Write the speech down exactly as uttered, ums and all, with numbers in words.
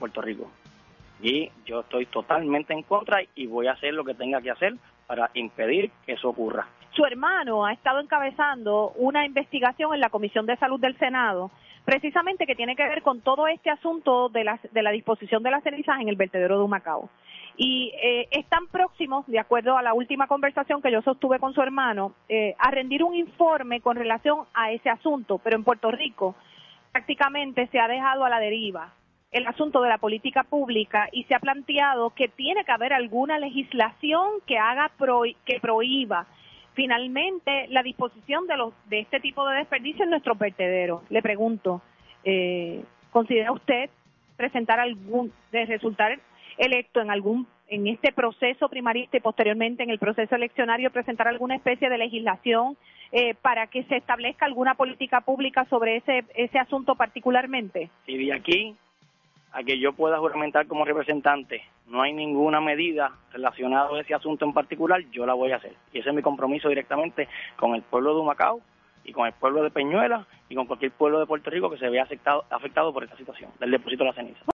Puerto Rico. Y yo estoy totalmente en contra y voy a hacer lo que tenga que hacer para impedir que eso ocurra. Su hermano ha estado encabezando una investigación en la Comisión de Salud del Senado, precisamente que tiene que ver con todo este asunto de la, de la disposición de las cenizas en el vertedero de Humacao. Y eh, están próximos, de acuerdo a la última conversación que yo sostuve con su hermano, eh, a rendir un informe con relación a ese asunto, pero en Puerto Rico prácticamente se ha dejado a la deriva el asunto de la política pública y se ha planteado que tiene que haber alguna legislación que haga pro, que prohíba finalmente la disposición de los de este tipo de desperdicios en nuestros vertederos. Le pregunto, eh, ¿considera usted presentar algún, de resultar electo en algún en este proceso primarista y posteriormente en el proceso eleccionario, presentar alguna especie de legislación eh, para que se establezca alguna política pública sobre ese ese asunto particularmente? Si de aquí a que yo pueda juramentar como representante no hay ninguna medida relacionada a ese asunto en particular, yo la voy a hacer. Y ese es mi compromiso directamente con el pueblo de Humacao y con el pueblo de Peñuelas y con cualquier pueblo de Puerto Rico que se vea afectado, afectado por esta situación del depósito de la ceniza.